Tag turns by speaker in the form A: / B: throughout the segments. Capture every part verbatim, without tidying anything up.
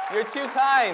A: You're too kind.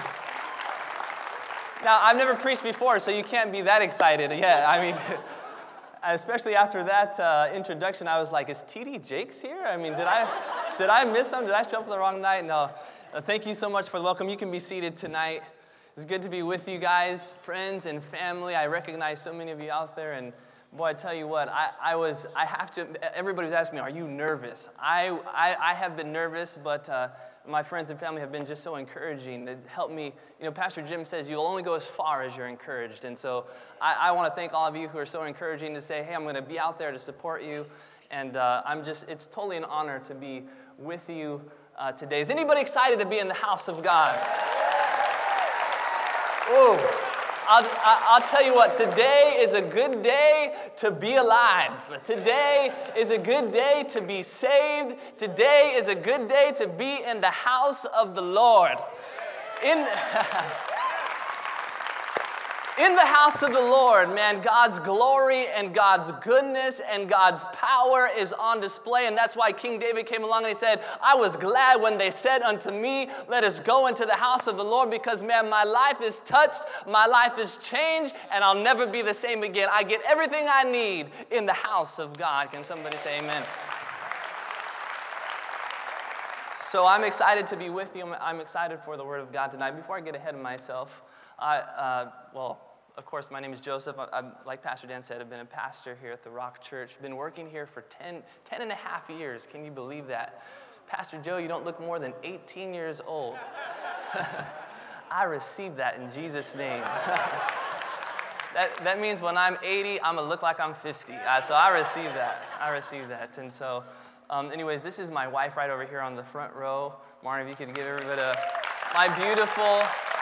A: Now, I've never preached before, so you can't be that excited. Yeah, I mean, especially after that uh, introduction, I was like, is T D Jakes here? I mean, did I did I miss him? Did I show up the wrong night? No. Uh, thank you so much for the welcome. You can be seated tonight. It's good to be with you guys, friends and family. I recognize so many of you out there, and boy, I tell you what, I, I was, I have to, everybody's asking me, are you nervous? I, I, I have been nervous, but uh, my friends and family have been just so encouraging. It's helped me. You know, Pastor Jim says you'll only go as far as you're encouraged. And so I, I want to thank all of you who are so encouraging to say, hey, I'm going to be out there to support you. And uh, I'm just, it's totally an honor to be with you uh, today. Is anybody excited to be in the house of God? Whoa. I'll, I'll tell you what, today is a good day to be alive. Today is a good day to be saved. Today is a good day to be in the house of the Lord. In, in the house of the Lord, man, God's glory and God's goodness and God's power is on display. And that's why King David came along and he said, I was glad when they said unto me, let us go into the house of the Lord, because, man, my life is touched, my life is changed, and I'll never be the same again. I get everything I need in the house of God. Can somebody say amen? So I'm excited to be with you. I'm excited for the Word of God tonight. Before I get ahead of myself, I, uh, well, of course, my name is Joseph. I, I'm, like Pastor Dan said, I've been a pastor here at the Rock Church. Been working here for ten, ten and a half years. Can you believe that? Pastor Joe, you don't look more than eighteen years old. I received that in Jesus' name. that, that means when I'm eighty, I'm going to look like I'm fifty. Uh, so I received that. I received that. And so, um, anyways, this is my wife right over here on the front row. Martin, if you could give everybody a, my beautiful...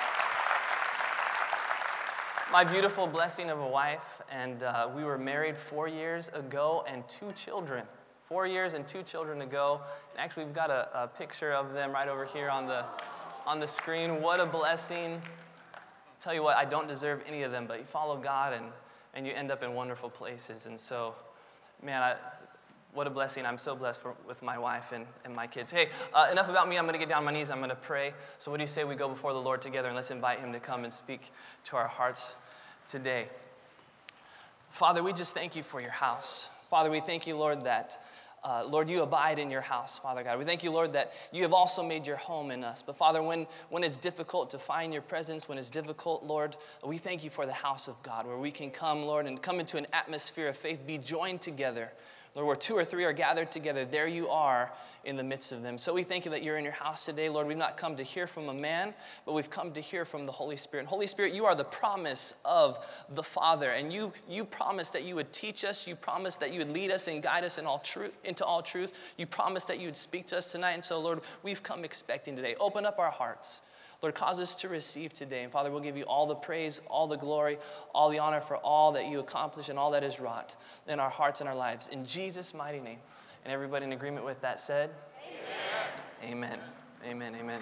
A: My beautiful blessing of a wife, and uh, we were married four years ago and two children. Four years and two children ago. And actually, we've got a, a picture of them right over here on the, on the screen. What a blessing. Tell you what, I don't deserve any of them, but you follow God and, and you end up in wonderful places. And so, man, I, what a blessing. I'm so blessed for, with my wife and, and my kids. Hey, uh, enough about me. I'm going to get down on my knees. I'm going to pray. So what do you say we go before the Lord together, and let's invite him to come and speak to our hearts today. Father, we just thank you for your house. Father, we thank you, Lord, that, uh, Lord, you abide in your house, Father God. We thank you, Lord, that you have also made your home in us. But Father, when, when it's difficult to find your presence, when it's difficult, Lord, we thank you for the house of God, where we can come, Lord, and come into an atmosphere of faith, be joined together. Lord, where two or three are gathered together, there you are in the midst of them. So we thank you that you're in your house today. Lord, we've not come to hear from a man, but we've come to hear from the Holy Spirit. And Holy Spirit, you are the promise of the Father. And you, you promised that you would teach us. You promised that you would lead us and guide us in all truth, into all truth. You promised that you would speak to us tonight. And so, Lord, we've come expecting today. Open up our hearts. Lord, cause us to receive today. And Father, we'll give you all the praise, all the glory, all the honor for all that you accomplish and all that is wrought in our hearts and our lives. In Jesus' mighty name. And everybody in agreement with that said? Amen. Amen. Amen. Amen.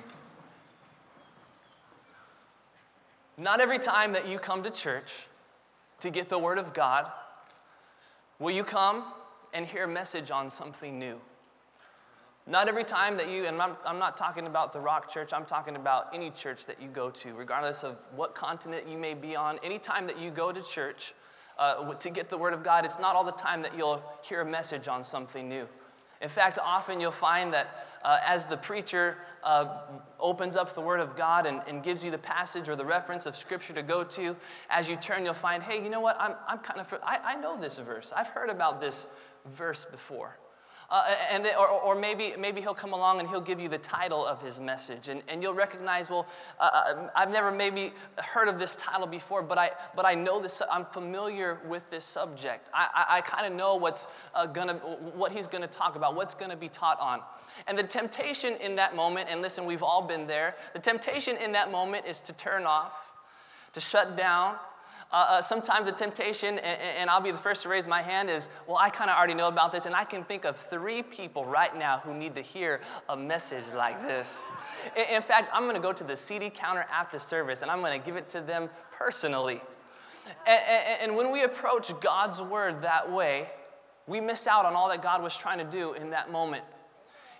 A: Not every time that you come to church to get the Word of God will you come and hear a message on something new. Not every time that you, and I'm, I'm not talking about the Rock Church, I'm talking about any church that you go to, regardless of what continent you may be on. Any time that you go to church uh, to get the Word of God, it's not all the time that you'll hear a message on something new. In fact, often you'll find that uh, as the preacher uh, opens up the Word of God and, and gives you the passage or the reference of Scripture to go to, as you turn, you'll find, hey, you know what, I'm, I'm kind of, I, I know this verse. I've heard about this verse before. Uh, and they, or, or maybe maybe he'll come along and he'll give you the title of his message, and, and you'll recognize, well, uh, I've never maybe heard of this title before, but I but I know this. I'm familiar with this subject. I I, I kind of know what's uh, gonna what he's gonna talk about, what's gonna be taught on. And the temptation in that moment, and listen, we've all been there. The temptation in that moment is to turn off, to shut down. Uh, uh, sometimes the temptation, and, and I'll be the first to raise my hand, is, well, I kind of already know about this, and I can think of three people right now who need to hear a message like this. In, in fact, I'm going to go to the C D counter after service, and I'm going to give it to them personally. And, and, and when we approach God's Word that way, we miss out on all that God was trying to do in that moment.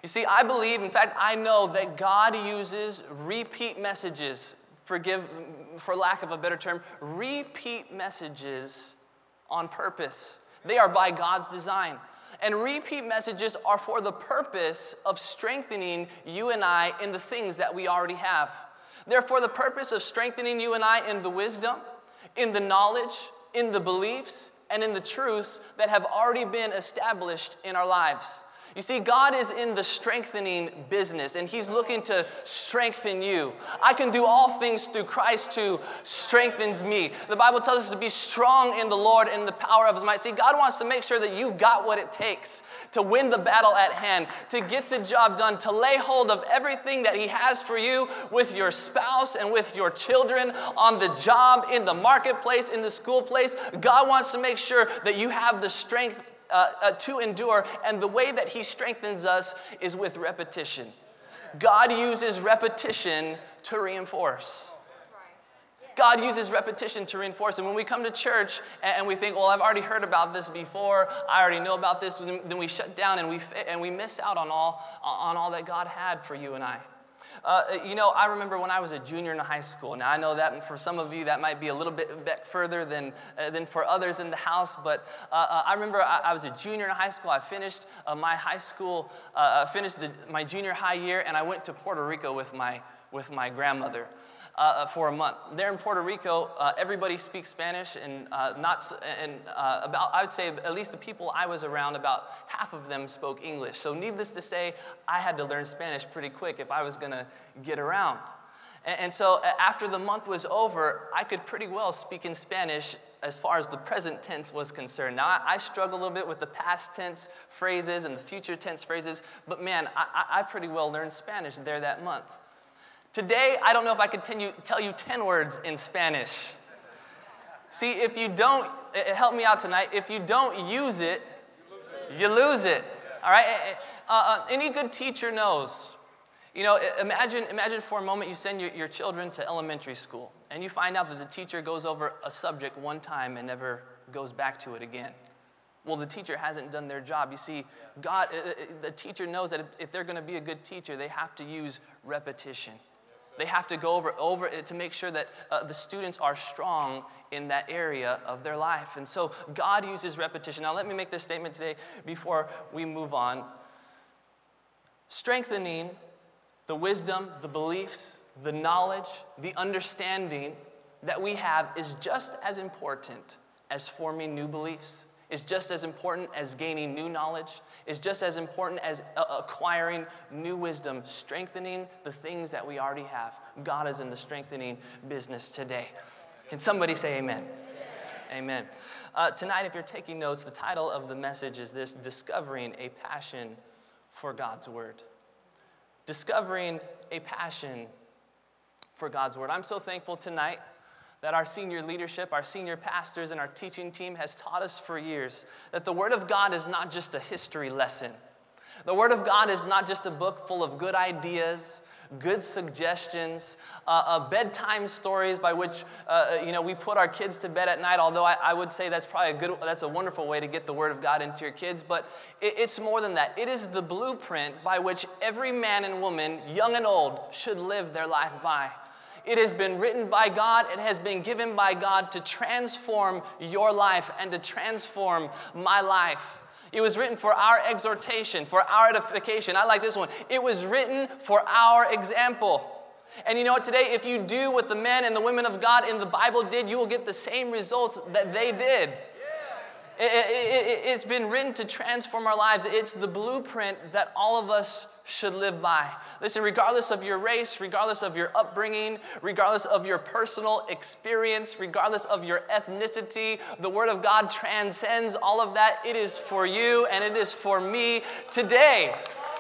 A: You see, I believe, in fact, I know that God uses repeat messages, forgive, for lack of a better term, repeat messages on purpose. They are by God's design. And repeat messages are for the purpose of strengthening you and I in the things that we already have. They're for the purpose of strengthening you and I in the wisdom, in the knowledge, in the beliefs, and in the truths that have already been established in our lives. You see, God is in the strengthening business, and He's looking to strengthen you. I can do all things through Christ who strengthens me. The Bible tells us to be strong in the Lord and in the power of His might. See, God wants to make sure that you got what it takes to win the battle at hand, to get the job done, to lay hold of everything that He has for you with your spouse and with your children, on the job, in the marketplace, in the school place. God wants to make sure that you have the strength Uh, uh, to endure, and the way that He strengthens us is with repetition. God uses repetition to reinforce. God uses repetition to reinforce. And when we come to church and, and we think, well, I've already heard about this before, I already know about this, then, then we shut down and we and we miss out on all on all that God had for you and I. Uh, you know, I remember when I was a junior in high school. Now, I know that for some of you that might be a little bit, bit further than, uh, than for others in the house, but uh, uh, I remember I, I was a junior in high school. I finished uh, my high school, uh, finished the, my junior high year, and I went to Puerto Rico with my, with my grandmother. Uh, for a month. There in Puerto Rico, uh, everybody speaks Spanish, and uh, not and uh, about I would say at least the people I was around, about half of them spoke English. So needless to say, I had to learn Spanish pretty quick if I was going to get around. And, and so after the month was over, I could pretty well speak in Spanish as far as the present tense was concerned. Now, I, I struggle a little bit with the past tense phrases and the future tense phrases, but man, I, I pretty well learned Spanish there that month. Today, I don't know if I could tell you ten words in Spanish. See, if you don't, help me out tonight, if you don't use it, you lose it. All right? Uh, uh, any good teacher knows. You know, imagine, imagine for a moment you send your, your children to elementary school, and you find out that the teacher goes over a subject one time and never goes back to it again. Well, the teacher hasn't done their job. You see, God, the teacher knows that if they're going to be a good teacher, they have to use repetition. They have to go over, over it to make sure that uh, the students are strong in that area of their life. And so God uses repetition. Now let me make this statement today before we move on. Strengthening the wisdom, the beliefs, the knowledge, the understanding that we have is just as important as forming new beliefs. Is just as important as gaining new knowledge, is just as important as uh, acquiring new wisdom, strengthening the things that we already have. God is in the strengthening business today. Can somebody say amen? Amen. Amen. Uh, tonight, if you're taking notes, the title of the message is this: Discovering a Passion for God's Word. Discovering a passion for God's Word. I'm so thankful tonight that our senior leadership, our senior pastors, and our teaching team has taught us for years that the Word of God is not just a history lesson. The Word of God is not just a book full of good ideas, good suggestions, uh, uh, bedtime stories by which uh, you know we put our kids to bed at night. Although I, I would say that's probably a good, that's a wonderful way to get the Word of God into your kids. But it, it's more than that. It is the blueprint by which every man and woman, young and old, should live their life by. It has been written by God. It has been given by God to transform your life and to transform my life. It was written for our exhortation, for our edification. I like this one. It was written for our example. And you know what? Today, if you do what the men and the women of God in the Bible did, you will get the same results that they did. It, it, it, it's been written to transform our lives. It's the blueprint that all of us should live by. Listen, regardless of your race, regardless of your upbringing, regardless of your personal experience, regardless of your ethnicity, the Word of God transcends all of that. It is for you and it is for me today.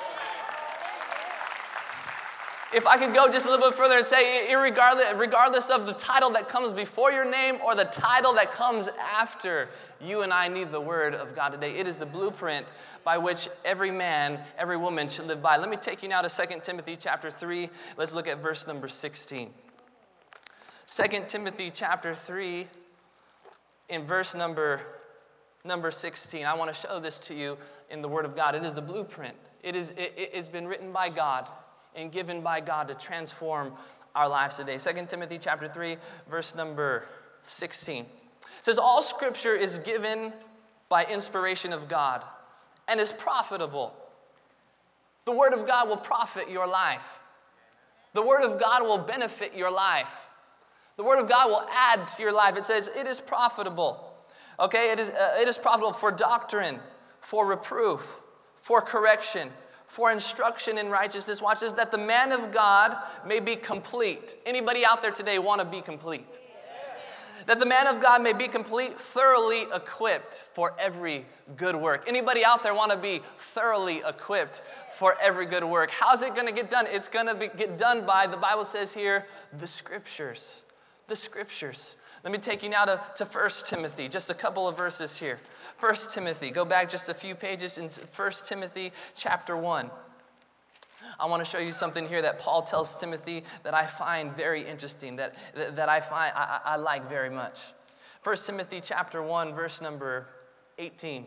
A: If I could go just a little bit further and say, irregardless, regardless of the title that comes before your name or the title that comes after, you and I need the Word of God today. It is the blueprint by which every man, every woman should live by. Let me take you now to Second Timothy chapter three. Let's look at verse number sixteen. Second Timothy chapter three, in verse number number sixteen. I want to show this to you in the Word of God. It is the blueprint. It is, it, it's been written by God and given by God to transform our lives today. Second Timothy chapter three, verse number sixteen. It says, all Scripture is given by inspiration of God and is profitable. The Word of God will profit your life. The Word of God will benefit your life. The Word of God will add to your life. It says it is profitable. Okay, it is, uh, it is profitable for doctrine, for reproof, for correction, for instruction in righteousness. Watch this, that the man of God may be complete. Anybody out there today want to be complete? That the man of God may be complete, thoroughly equipped for every good work. Anybody out there want to be thoroughly equipped for every good work? How's it going to get done? It's going to be, get done by, the Bible says here, the Scriptures. The Scriptures. Let me take you now to, to First Timothy, just a couple of verses here. First Timothy, go back just a few pages into First Timothy chapter one. I want to show you something here that Paul tells Timothy that I find very interesting, that, that, that I find I, I like very much. First Timothy chapter one, verse number eighteen.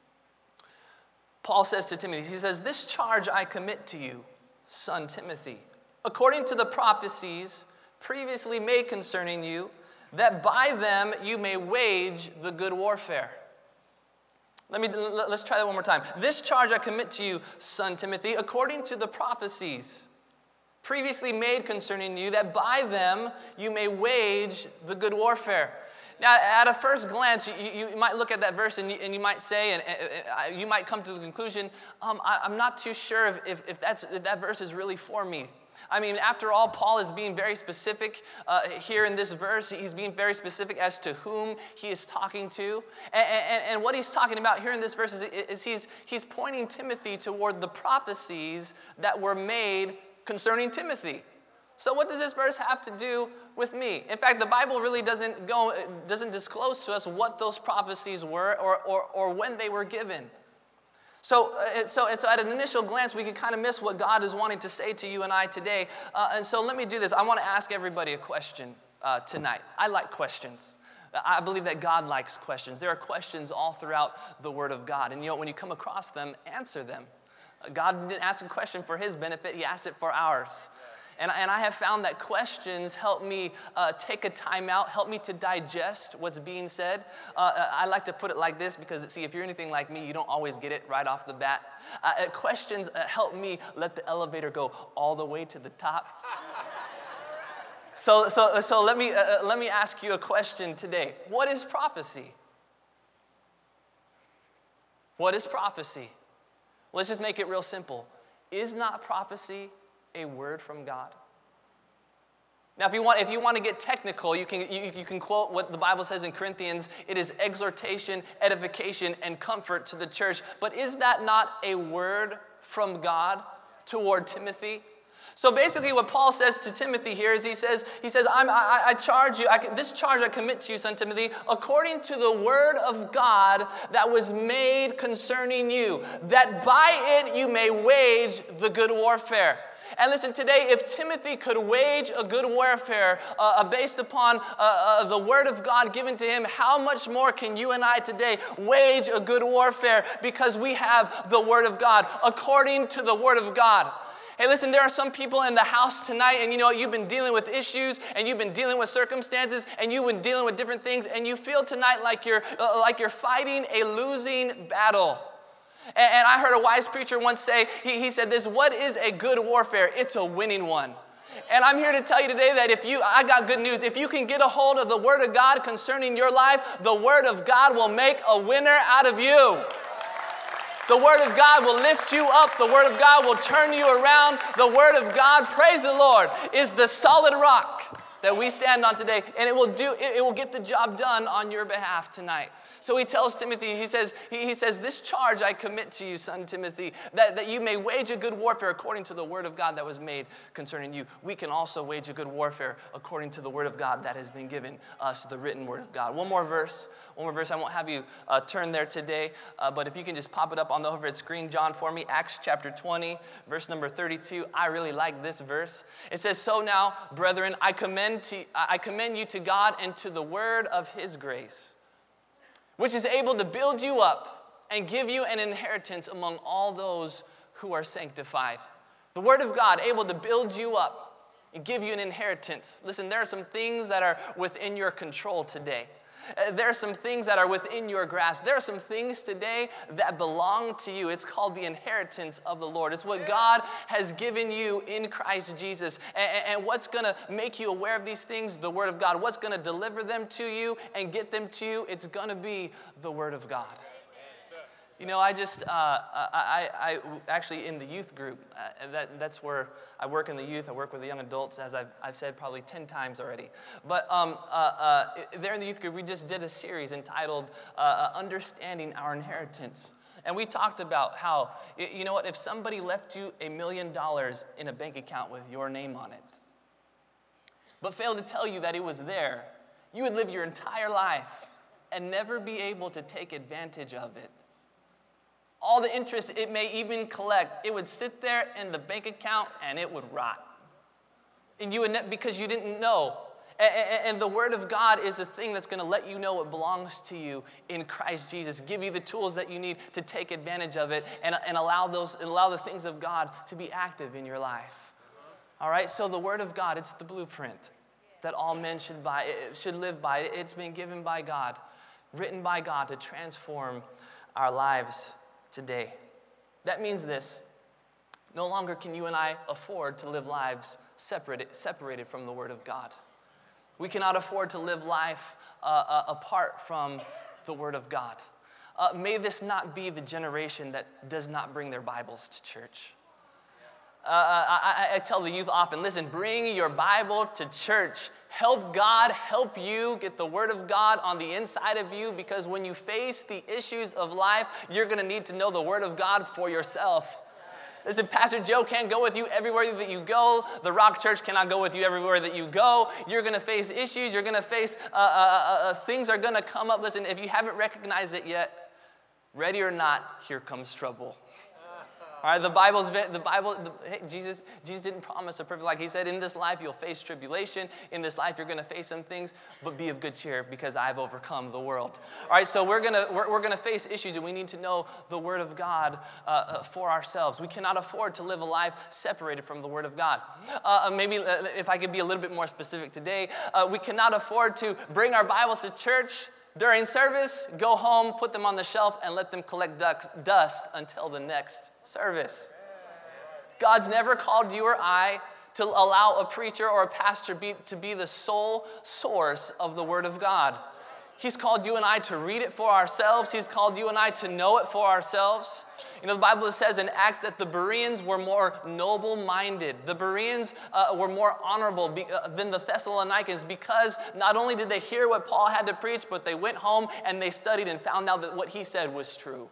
A: Paul says to Timothy, he says, this charge I commit to you, son Timothy, according to the prophecies previously made concerning you, that by them you may wage the good warfare. Let me, let's try that one more time. This charge I commit to you, son Timothy, according to the prophecies previously made concerning you, that by them you may wage the good warfare. Now, at a first glance, you, you might look at that verse and you, and you might say, and, and you might come to the conclusion, um, I, I'm not too sure if, if, if, that's, if that verse is really for me. I mean, after all, Paul is being very specific uh, here in this verse. He's being very specific as to whom he is talking to. And, and, and what he's talking about here in this verse is, is he's, he's pointing Timothy toward the prophecies that were made concerning Timothy. So what does this verse have to do with me? In fact, the Bible really doesn't go, doesn't disclose to us what those prophecies were or, or, or when they were given. So, uh, so, so at an initial glance, we can kind of miss what God is wanting to say to you and I today. Uh, and so let me do this. I want to ask everybody a question uh, tonight. I like questions. I believe that God likes questions. There are questions all throughout the Word of God. And you know, when you come across them, answer them. Uh, God didn't ask a question for his benefit. He asked it for ours. And, and I have found that questions help me uh, take a time out, help me to digest what's being said. Uh, I like to put it like this because, see, if you're anything like me, you don't always get it right off the bat. Uh, questions uh, help me let the elevator go all the way to the top. so, so, so let me uh, let me ask you a question today. What is prophecy? What is prophecy? Let's just make it real simple. Is not prophecy a word from God? Now, if you want, if you want to get technical, you can you, you can quote what the Bible says in Corinthians. It is exhortation, edification, and comfort to the church. But is that not a word from God toward Timothy? So basically, what Paul says to Timothy here is he says he says I'm, I, I charge you. I, this charge I commit to you, son Timothy, according to the word of God that was made concerning you, that by it you may wage the good warfare. And listen, today, if Timothy could wage a good warfare uh, based upon uh, uh, the word of God given to him, how much more can you and I today wage a good warfare because we have the word of God, according to the word of God? Hey, listen, there are some people in the house tonight, and you know, you've been dealing with issues, and you've been dealing with circumstances, and you've been dealing with different things, and you feel tonight like you're, uh, like you're fighting a losing battle. And I heard a wise preacher once say, he, he said this, what is a good warfare? It's a winning one. And I'm here to tell you today that if you, I got good news. If you can get a hold of the word of God concerning your life, the word of God will make a winner out of you. The word of God will lift you up. The word of God will turn you around. The word of God, praise the Lord, is the solid rock that we stand on today. And it will do, it, it will get the job done on your behalf tonight. So he tells Timothy, he says, he, he says, this charge I commit to you, son Timothy, that, that you may wage a good warfare according to the word of God that was made concerning you. We can also wage a good warfare according to the word of God that has been given us, the written word of God. One more verse, one more verse. I won't have you uh, turn there today, uh, but if you can just pop it up on the overhead screen, John, for me, Acts chapter twenty, verse number thirty-two. I really like this verse. It says, so now, brethren, I commend, to, I commend you to God and to the word of his grace, which is able to build you up and give you an inheritance among all those who are sanctified. The Word of God, able to build you up and give you an inheritance. Listen, there are some things that are within your control today. Uh, There are some things that are within your grasp. There are some things today that belong to you. It's called the inheritance of the Lord. It's what God has given you in Christ Jesus. And, and what's going to make you aware of these things? The Word of God. What's going to deliver them to you and get them to you? It's going to be the Word of God. You know, I just, uh, I, I, I actually in the youth group, uh, that, that's where I work in the youth. I work with the young adults, as I've, I've said probably ten times already. But um, uh, uh, there in the youth group, we just did a series entitled uh, Understanding Our Inheritance. And we talked about how, you know what, if somebody left you a million dollars in a bank account with your name on it, but failed to tell you that it was there, you would live your entire life and never be able to take advantage of it. All the interest it may even collect, it would sit there in the bank account and it would rot. And you would ne- because you didn't know. And, and the Word of God is the thing that's going to let you know what belongs to you in Christ Jesus. Give you the tools that you need to take advantage of it and, and allow those and allow the things of God to be active in your life. All right. So the Word of God, it's the blueprint that all men should buy, should live by. It's been given by God, written by God to transform our lives today. That means this: no longer can you and I afford to live lives separated, separated from the Word of God. We cannot afford to live life uh, uh, apart from the Word of God. Uh, may this not be the generation that does not bring their Bibles to church. Uh, I, I tell the youth often, listen, bring your Bible to church. Help God help you get the Word of God on the inside of you, because when you face the issues of life, you're going to need to know the Word of God for yourself. Listen, Pastor Joe can't go with you everywhere that you go. The Rock Church cannot go with you everywhere that you go. You're going to face issues. You're going to face, uh, uh, uh, things are going to come up. Listen, if you haven't recognized it yet, ready or not, here comes trouble. All right, the Bible's, the Bible, the, hey, Jesus, Jesus didn't promise a perfect life. He said, in this life you'll face tribulation. In this life you're going to face some things, but be of good cheer because I've overcome the world. All right, so we're going to we're, we're going to face issues, and we need to know the Word of God uh, for ourselves. We cannot afford to live a life separated from the Word of God. Uh, maybe uh, if I could be a little bit more specific today, uh, we cannot afford to bring our Bibles to church during service, go home, put them on the shelf, and let them collect dust until the next service. God's never called you or I to allow a preacher or a pastor be, to be the sole source of the Word of God. He's called you and I to read it for ourselves. He's called you and I to know it for ourselves. You know, the Bible says in Acts that the Bereans were more noble-minded. The Bereans uh, were more honorable be, uh, than the Thessalonians, because not only did they hear what Paul had to preach, but they went home and they studied and found out that what he said was true.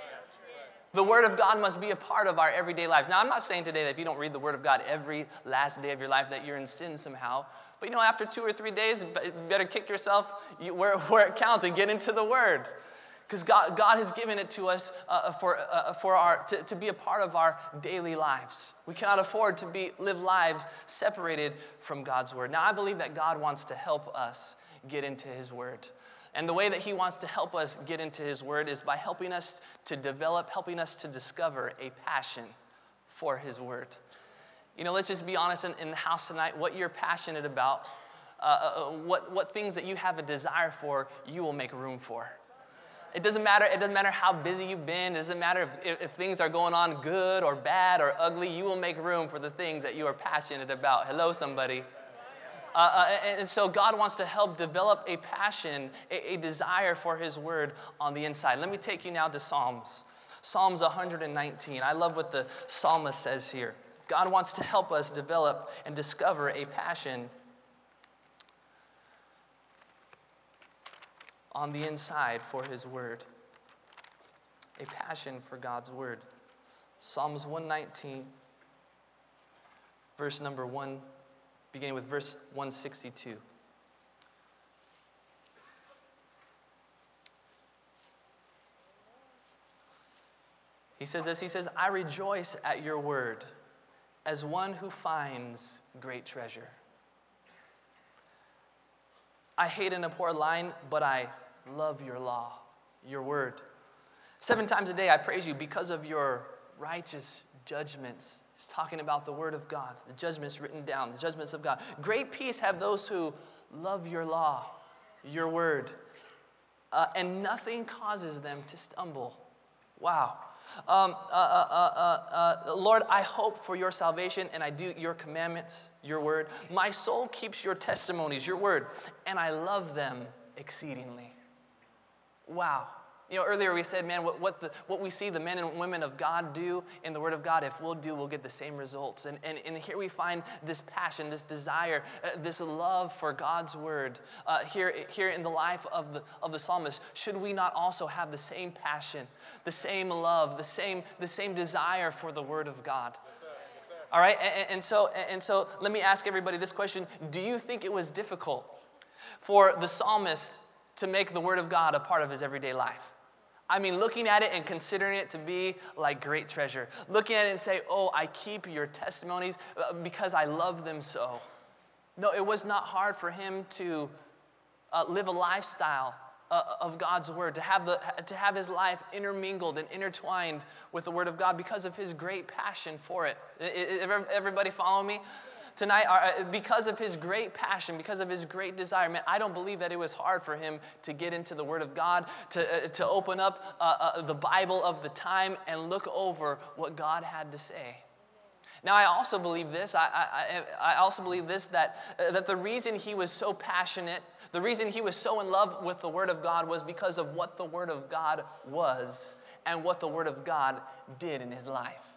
A: The Word of God must be a part of our everyday lives. Now, I'm not saying today that if you don't read the Word of God every last day of your life that you're in sin somehow. But, you know, after two or three days, you better kick yourself where, where it counts and get into the Word. Because God, God has given it to us uh, for, uh, for our, to, to be a part of our daily lives. We cannot afford to be, live lives separated from God's Word. Now, I believe that God wants to help us get into His Word. And the way that He wants to help us get into His Word is by helping us to develop, helping us to discover a passion for His Word. You know, let's just be honest in, in the house tonight, what you're passionate about, uh, uh, what, what things that you have a desire for, you will make room for. It doesn't matter, it doesn't matter how busy you've been. It doesn't matter if, if things are going on good or bad or ugly. You will make room for the things that you are passionate about. Hello, somebody. Uh, uh, and so God wants to help develop a passion, a, a desire for His Word on the inside. Let me take you now to Psalms. Psalms one nineteen. I love what the psalmist says here. God wants to help us develop and discover a passion on the inside for His Word. A passion for God's Word. Psalms one nineteen, verse number one, beginning with verse one sixty-two. He says this, he says, I rejoice at your word as one who finds great treasure. I hate and abhor lying, but I love your law. your word. Seven times a day I praise you because of your righteous judgments. He's talking about the word of God, the judgments written down, the judgments of God. Great peace have those who love your law, your word, uh, and nothing causes them to stumble. Wow. Um, uh, uh, uh, uh, Lord, I hope for your salvation, and I do your commandments, your word. My soul keeps your testimonies, your word, and I love them exceedingly. Wow. You know, earlier we said, man, what, what, the, what we see the men and women of God do in the Word of God, if we'll do, we'll get the same results. And, and, and here we find this passion, this desire, uh, this love for God's Word uh, here, here in the life of the, of the psalmist. Should we not also have the same passion, the same love, the same, the same desire for the Word of God? Yes, sir. Yes, sir. All right, and, and, so, and so let me ask everybody this question. Do you think it was difficult for the psalmist to make the Word of God a part of his everyday life? I mean, looking at it and considering it to be like great treasure. Looking at it and say, oh, I keep your testimonies because I love them so. No, it was not hard for him to uh, live a lifestyle uh, of God's word, to have, the, to have his life intermingled and intertwined with the word of God because of his great passion for it. Everybody follow me? Tonight, because of his great passion, because of his great desire, man, I don't believe that it was hard for him to get into the Word of God, to, uh, to open up uh, uh, the Bible of the time and look over what God had to say. Now, I also believe this. I, I, I also believe this, that, uh, that the reason he was so passionate, the reason he was so in love with the Word of God was because of what the Word of God was and what the Word of God did in his life.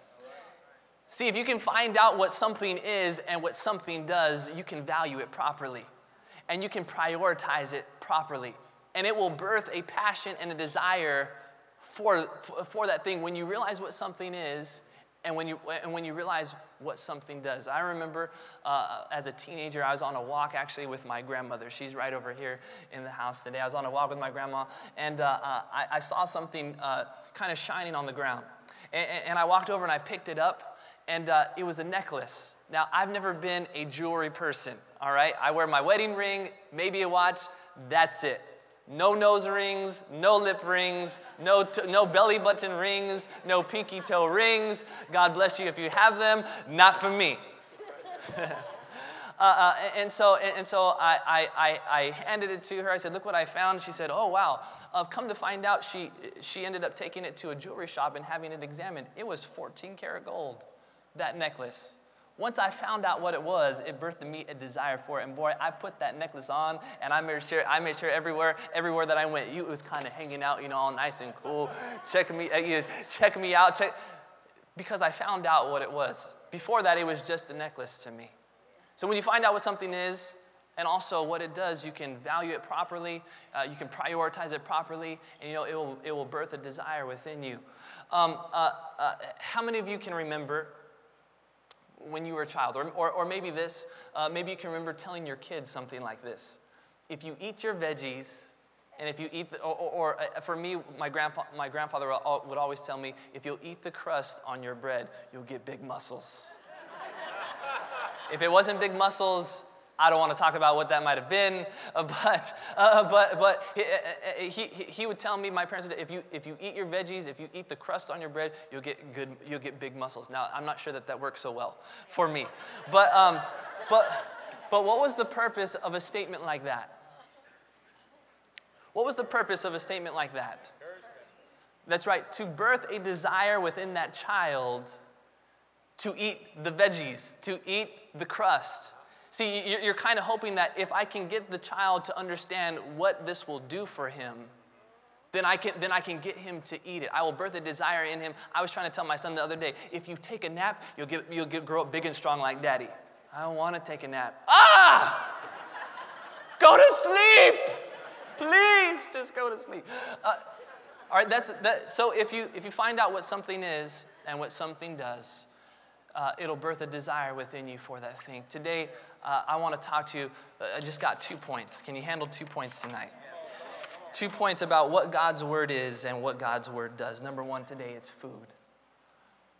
A: See, if you can find out what something is and what something does, you can value it properly. And you can prioritize it properly. And it will birth a passion and a desire for, for that thing when you realize what something is and when you, and when you realize what something does. I remember uh, as a teenager, I was on a walk actually with my grandmother. She's right over here in the house today. I was on a walk with my grandma, and uh, uh, I, I saw something uh, kind of shining on the ground. And, and I walked over and I picked it up. And uh, it was a necklace. Now, I've never been a jewelry person, all right? I wear my wedding ring, maybe a watch, that's it. No nose rings, no lip rings, no, t- no belly button rings, no pinky toe rings. God bless you if you have them, not for me. uh, uh, and so, and so I, I, I handed it to her. I said, look what I found. She said, oh, wow. Uh, come to find out, she, she ended up taking it to a jewelry shop and having it examined. It was fourteen karat gold. That necklace. Once I found out what it was, it birthed in me a desire for it. And boy, I put that necklace on, and I made sure I made sure everywhere, everywhere that I went, you it was kind of hanging out, you know, all nice and cool, checking me, uh, checking me out, check, because I found out what it was. Before that, it was just a necklace to me. So when you find out what something is, and also what it does, you can value it properly, uh, you can prioritize it properly, and you know it will it will birth a desire within you. Um, uh, uh, how many of you can remember when you were a child, or, or, or maybe this, uh, maybe you can remember telling your kids something like this. If you eat your veggies, and if you eat, the, or, or, or uh, for me, my grandpa, my grandfather would always tell me, if you'll eat the crust on your bread, you'll get big muscles. If it wasn't big muscles, I don't want to talk about what that might have been, uh, but uh, but but he, he he would tell me, my parents, if you if you eat your veggies, if you eat the crust on your bread, you'll get good, you'll get big muscles. Now, I'm not sure that that works so well for me, but um, but but what was the purpose of a statement like that? What was the purpose of a statement like that? That's right, to birth a desire within that child to eat the veggies, to eat the crust. See, you're kind of hoping that if I can get the child to understand what this will do for him, then I can then I can get him to eat it. I will birth a desire in him. I was trying to tell my son the other day, if you take a nap, you'll get you'll get grow up big and strong like daddy. I don't want to take a nap. Ah! Go to sleep! Please, just go to sleep. Uh, all right, that's that. So if you if you find out what something is and what something does, uh, it'll birth a desire within you for that thing. Today, uh, I want to talk to you. Uh, I just got two points. Can you handle two points tonight? Two points about what God's word is and what God's word does. Number one today, it's food.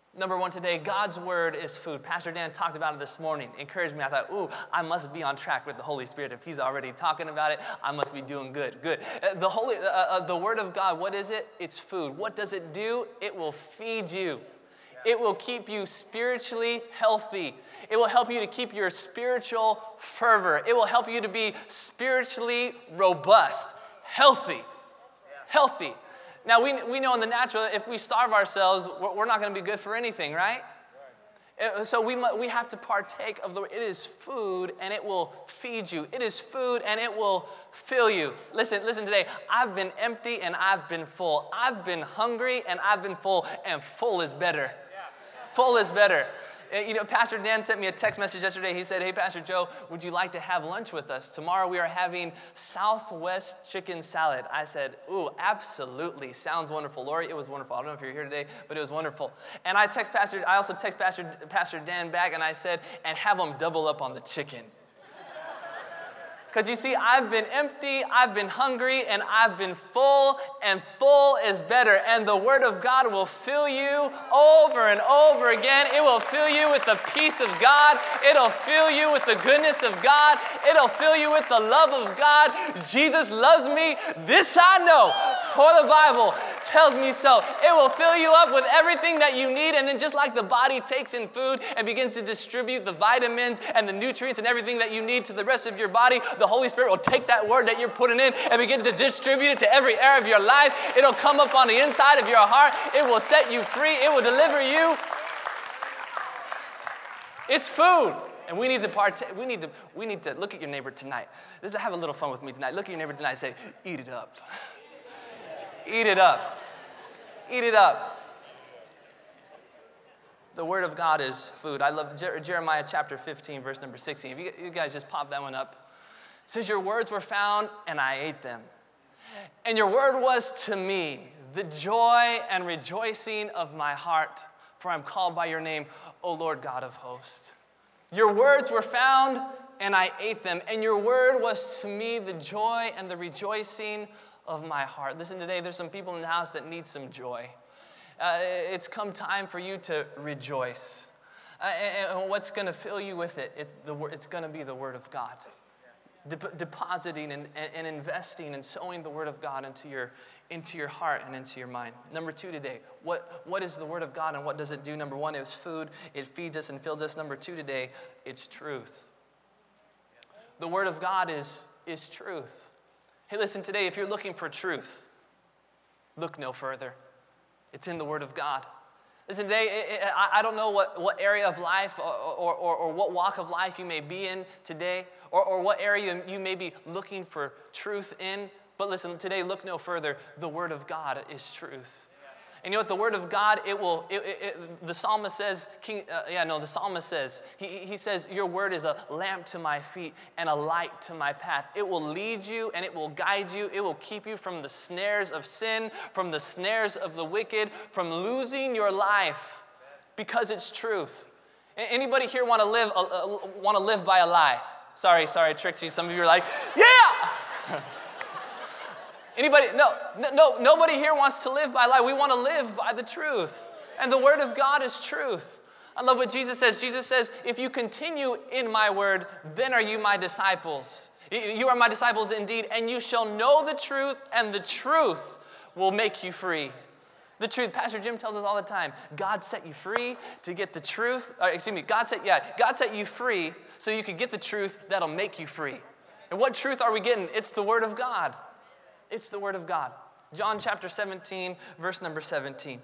A: Number one today, God's word is food. Pastor Dan talked about it this morning, encouraged me. I thought, ooh, I must be on track with the Holy Spirit. If he's already talking about it, I must be doing good, good. Uh, the Holy, uh, uh, the word of God, what is it? It's food. What does it do? It will feed you. It will keep you spiritually healthy. It will help you to keep your spiritual fervor. It will help you to be spiritually robust, healthy, healthy. Now, we, we know in the natural, if we starve ourselves, we're, we're not going to be good for anything, right? right. So we, we have to partake of the, it is food and it will feed you. It is food and it will fill you. Listen, listen today, I've been empty and I've been full. I've been hungry and I've been full, and full is better. Full is better. You know, Pastor Dan sent me a text message yesterday. He said, hey, Pastor Joe, would you like to have lunch with us? Tomorrow we are having Southwest chicken salad. I said, ooh, absolutely. Sounds wonderful. Lori, it was wonderful. I don't know if you're here today, but it was wonderful. And I text Pastor, I also text Pastor, Pastor Dan back, and I said, and have them double up on the chicken. Because you see, I've been empty, I've been hungry, and I've been full, and full is better. And the Word of God will fill you over and over again. It will fill you with the peace of God. It'll fill you with the goodness of God. It'll fill you with the love of God. Jesus loves me. This I know, for the Bible tells me so. It will fill you up with everything that you need, and then just like the body takes in food and begins to distribute the vitamins and the nutrients and everything that you need to the rest of your body, the Holy Spirit will take that word that you're putting in and begin to distribute it to every area of your life. It'll come up on the inside of your heart. It will set you free. It will deliver you. It's food. And we need to partake. We need to, we need to look at your neighbor tonight. Just have a little fun with me tonight. Look at your neighbor tonight and say, eat it up. Eat it up. Eat it up. The word of God is food. I love Jer- Jeremiah chapter fifteen, verse number sixteen. If you, you guys just pop that one up. It says, your words were found, and I ate them. And your word was to me the joy and rejoicing of my heart, for I'm called by your name, O Lord God of hosts. Your words were found, and I ate them. And your word was to me the joy and the rejoicing of my heart. Listen, today there's some people in the house that need some joy. Uh, it's come time for you to rejoice. Uh, and, and what's going to fill you with it? It's, the, it's going to be the word of God. De- depositing and, and, and investing and sowing the word of God into your, into your heart and into your mind. Number two today, what, what is the word of God and what does it do? Number one, it's food. It feeds us and fills us. Number two today, it's truth. The word of God is, is truth. Hey, listen, today, if you're looking for truth, look no further. It's in the word of God. Listen, today, it, it, I, I don't know what, what area of life or, or, or, or what walk of life you may be in today, or, or what area you may be looking for truth in. But listen, today, look no further. The word of God is truth. And you know what? The word of God, it will, it, it, it, the psalmist says, King, uh, yeah, no, the psalmist says, he, he says, your word is a lamp to my feet and a light to my path. It will lead you and it will guide you. It will keep you from the snares of sin, from the snares of the wicked, from losing your life because it's truth. Anybody here want to live, uh, uh, want to live by a lie? Sorry, sorry, I tricked you. Some of you are like, yeah! Anybody? No, no, nobody here wants to live by a lie. We want to live by the truth. And the word of God is truth. I love what Jesus says. Jesus says, if you continue in my word, then are you my disciples. You are my disciples indeed, and you shall know the truth, and the truth will make you free. The truth, Pastor Jim tells us all the time, God set you free to get the truth. Or excuse me, God set, yeah, God set you free so you could get the truth that'll make you free. And what truth are we getting? It's the word of God. It's the word of God. John chapter seventeen, verse number seventeen.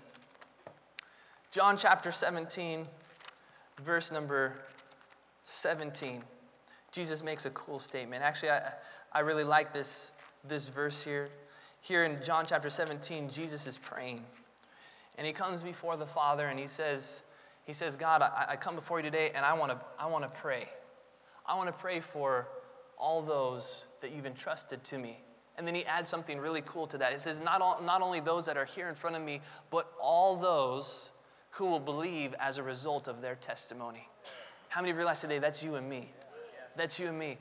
A: John chapter seventeen, verse number seventeen. Jesus makes a cool statement. Actually, I, I really like this, this verse here. Here in John chapter seventeen, Jesus is praying. And he comes before the Father and he says, he says, God, I, I come before you today and I want to I want to pray. I want to pray for all those that you've entrusted to me. And then he adds something really cool to that. It says, not, all, not only those that are here in front of me, but all those who will believe as a result of their testimony. How many realize today that's you and me? That's you and me.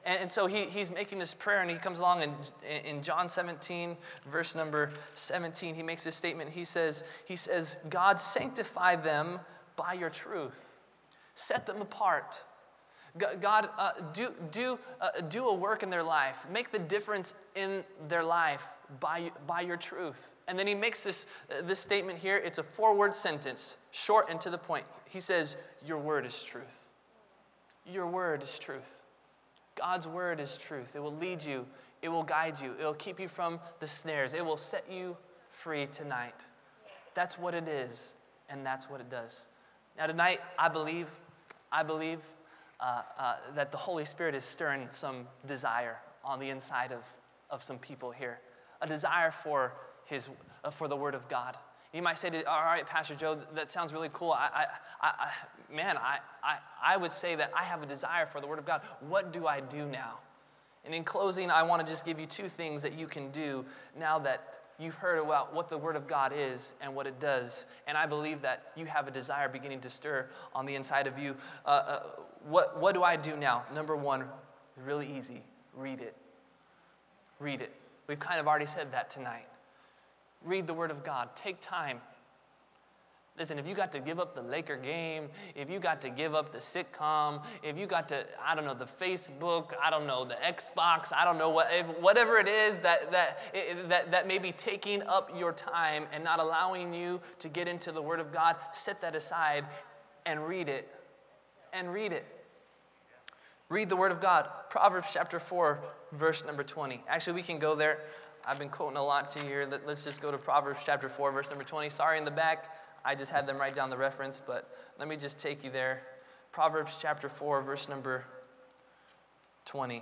A: And, and so he, he's making this prayer, and he comes along, and in John seventeen, verse number seventeen, he makes this statement. He says, he says, God, sanctify them by your truth. Set them apart. God, uh, do, do, uh, do a work in their life. Make the difference in their life by, by your truth. And then he makes this, uh, this statement here. It's a four-word sentence, short and to the point. He says, your word is truth. Your word is truth. God's word is truth. It will lead you. It will guide you. It will keep you from the snares. It will set you free tonight. That's what it is, and that's what it does. Now tonight, I believe, I believe, Uh, uh, that the Holy Spirit is stirring some desire on the inside of, of some people here. A desire for his uh, for the Word of God. You might say, to, all right, Pastor Joe, that sounds really cool. I, I, I, I man, I, I, I would say that I have a desire for the Word of God. What do I do now? And in closing, I want to just give you two things that you can do now that you've heard about what the Word of God is and what it does. And I believe that you have a desire beginning to stir on the inside of you. Uh, uh, what, what do I do now? Number one, really easy. Read it. Read it. We've kind of already said that tonight. Read the Word of God. Take time. Listen, if you got to give up the Laker game, if you got to give up the sitcom, if you got to, I don't know, the Facebook, I don't know, the Xbox, I don't know, what, if, whatever it is that, that, that, that may be taking up your time and not allowing you to get into the Word of God, set that aside and read it. And read it. Read the Word of God. Proverbs chapter four, verse number twenty. Actually, we can go there. I've been quoting a lot to you here. Let's just go to Proverbs chapter four, verse number twenty. Sorry, in the back, I just had them write down the reference, but let me just take you there. Proverbs chapter four, verse number twenty.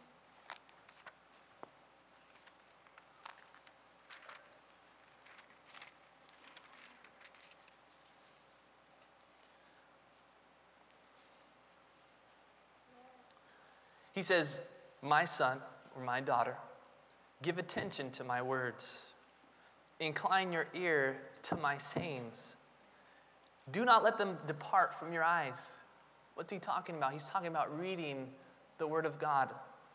A: He says, my son or my daughter, give attention to my words. Incline your ear to my sayings. Do not let them depart from your eyes. What's he talking about? He's talking about reading the Word of God.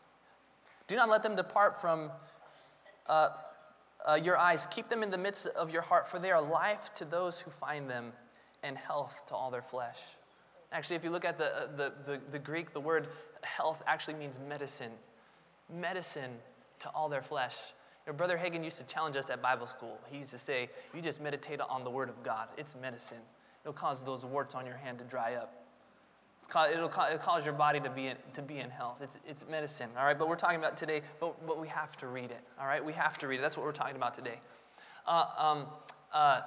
A: Do not let them depart from uh, uh, your eyes. Keep them in the midst of your heart, for they are life to those who find them and health to all their flesh. Actually, if you look at the, uh, the, the, the Greek, the word health actually means medicine. Medicine to all their flesh. You know, Brother Hagin used to challenge us at Bible school. He used to say, you just meditate on the Word of God. It's medicine. It'll cause those warts on your hand to dry up. It'll cause your body to be in, to be in health. It's, it's medicine, all right? But we're talking about today, but, but we have to read it, all right? We have to read it. That's what we're talking about today. Uh, um, uh,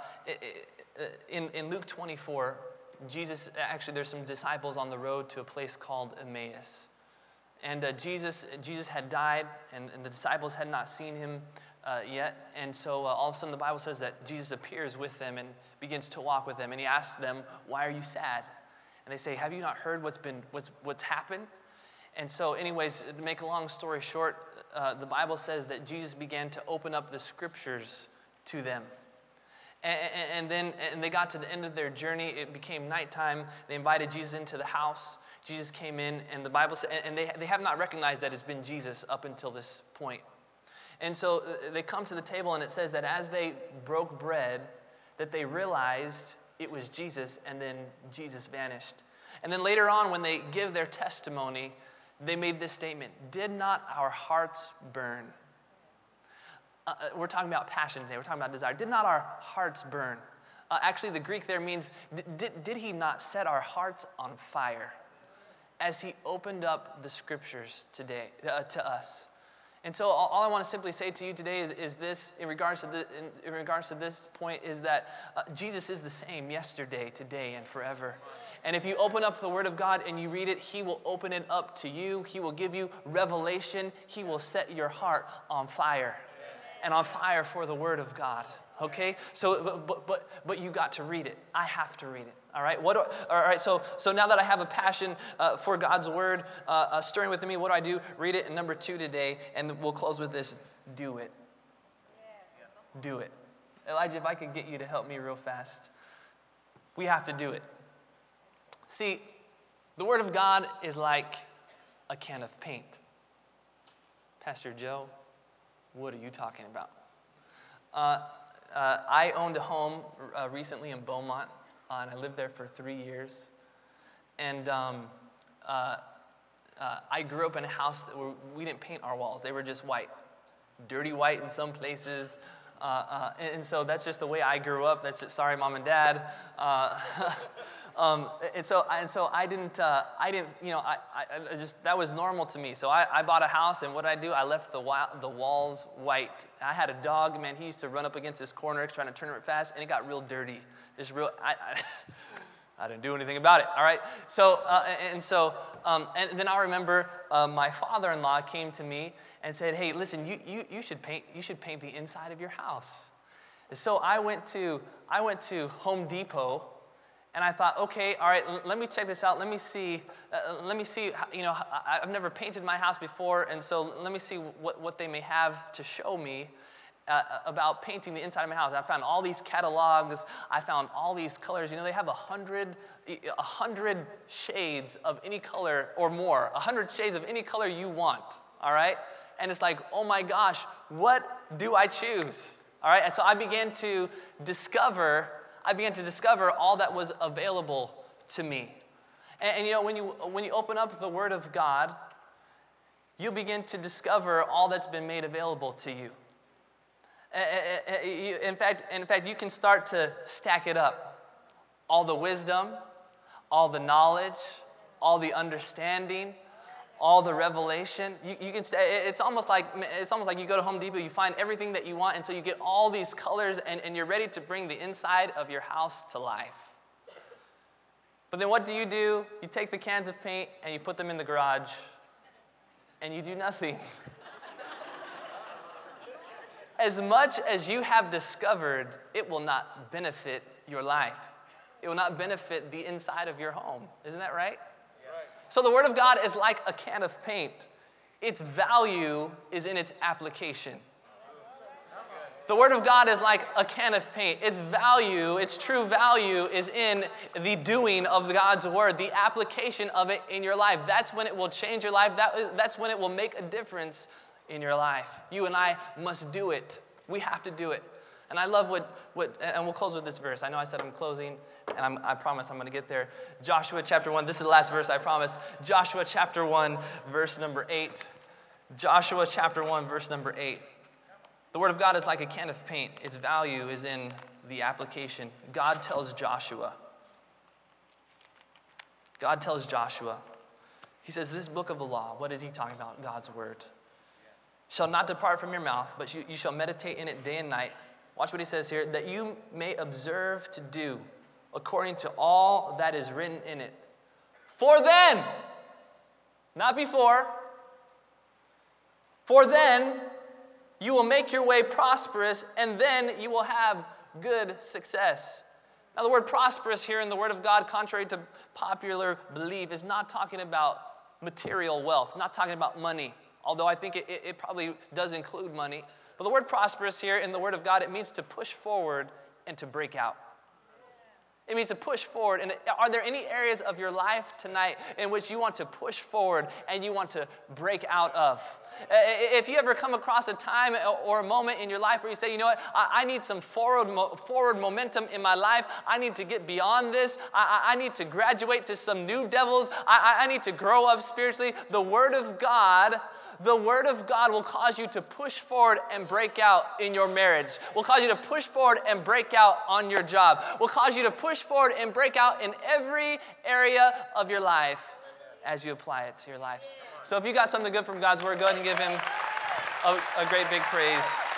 A: in, in Luke twenty-four, Jesus, actually there's some disciples on the road to a place called Emmaus. And uh, Jesus Jesus had died, and, and the disciples had not seen him uh, yet. And so uh, all of a sudden the Bible says that Jesus appears with them and begins to walk with them. And he asks them, why are you sad? And they say, have you not heard what's been what's what's happened? And so anyways, to make a long story short, uh, the Bible says that Jesus began to open up the scriptures to them. And, and then and they got to the end of their journey. It became nighttime. They invited Jesus into the house. Jesus came in, and the Bible said, and they, they have not recognized that it's been Jesus up until this point. And so they come to the table, and it says that as they broke bread, that they realized it was Jesus, and then Jesus vanished. And then later on, when they give their testimony, they made this statement, did not our hearts burn? Uh, we're talking about passion today. We're talking about desire. Did not our hearts burn? Uh, actually, the Greek there means, did, did he not set our hearts on fire as he opened up the scriptures today uh, to us? And so all, all I want to simply say to you today is, is this, in regards to the, in, in regards to this point, is that uh, Jesus is the same yesterday, today, and forever. And if you open up the Word of God and you read it, he will open it up to you. He will give you revelation. He will set your heart on fire. And on fire for the Word of God, okay? So, but but but you got to read it. I have to read it. All right. What? Do, all right. So so now that I have a passion uh, for God's Word uh, uh, stirring within me, what do I do? Read it. And number two today, and we'll close with this: do it. Do it. Elijah, if I could get you to help me real fast, we have to do it. See, the Word of God is like a can of paint. Pastor Joe, what are you talking about? Uh, uh, I owned a home uh, recently in Beaumont, uh, and I lived there for three years. And um, uh, uh, I grew up in a house that were, we didn't paint our walls. They were just white, dirty white in some places. Uh, uh, and, and so that's just the way I grew up. That's just, sorry, Mom and Dad. Uh, um, and so, and so I didn't, uh, I didn't, you know, I, I, I just that was normal to me. So I, I bought a house, and what did I do? I left the wa- the walls white. I had a dog, man. He used to run up against this corner trying to turn it fast, and it got real dirty. Just real. I, I, I didn't do anything about it. All right. So uh, and so um, and then I remember uh, my father-in-law came to me and said, "Hey, listen, you, you you should paint you should paint the inside of your house." And so I went to I went to Home Depot, and I thought, okay, all right, l- let me check this out. Let me see. Uh, let me see. How, you know, I, I've never painted my house before, and so let me see what what they may have to show me uh, about painting the inside of my house. I found all these catalogs. I found all these colors. You know, they have a hundred a hundred shades of any color or more. A hundred shades of any color you want. All right. And it's like, oh my gosh, what do I choose? All right, and so I began to discover, I began to discover all that was available to me. And, and you know, when you when you open up the Word of God, you'll begin to discover all that's been made available to you. In fact, in fact, you can start to stack it up. All the wisdom, all the knowledge, all the understanding, all the revelation. You, you can say it's almost like it's almost like you go to Home Depot, you find everything that you want, and so you get all these colors, and, and you're ready to bring the inside of your house to life. But then what do you do? You take the cans of paint and you put them in the garage, and you do nothing. As much as you have discovered, it will not benefit your life. It will not benefit the inside of your home. Isn't that right? So the Word of God is like a can of paint. Its value is in its application. The Word of God is like a can of paint. Its value, its true value is in the doing of God's Word, the application of it in your life. That's when it will change your life. That is, that's when it will make a difference in your life. You and I must do it. We have to do it. And I love what, what and we'll close with this verse. I know I said I'm closing, and I'm, I promise I'm going to get there. Joshua chapter one, this is the last verse, I promise. Joshua chapter one, verse number eight. Joshua chapter one, verse number eight. The Word of God is like a can of paint. Its value is in the application. God tells Joshua. God tells Joshua. He says, this book of the law, what is he talking about? God's Word. Shall not depart from your mouth, but you, you shall meditate in it day and night. Watch what he says here, that you may observe to do according to all that is written in it. For then, not before, for then you will make your way prosperous, and then you will have good success. Now, the word prosperous here in the Word of God, contrary to popular belief, is not talking about material wealth, not talking about money, although I think it, it, it probably does include money. But the word prosperous here in the Word of God, it means to push forward and to break out. It means to push forward. And are there any areas of your life tonight in which you want to push forward and you want to break out of? If you ever come across a time or a moment in your life where you say, you know what, I need some forward forward momentum in my life. I need to get beyond this. I, I need to graduate to some new devils. I, I need to grow up spiritually. The Word of God The Word of God will cause you to push forward and break out in your marriage. Will cause you to push forward and break out on your job. Will cause you to push forward and break out in every area of your life as you apply it to your lives. So if you got something good from God's Word, go ahead and give Him a, a great big praise.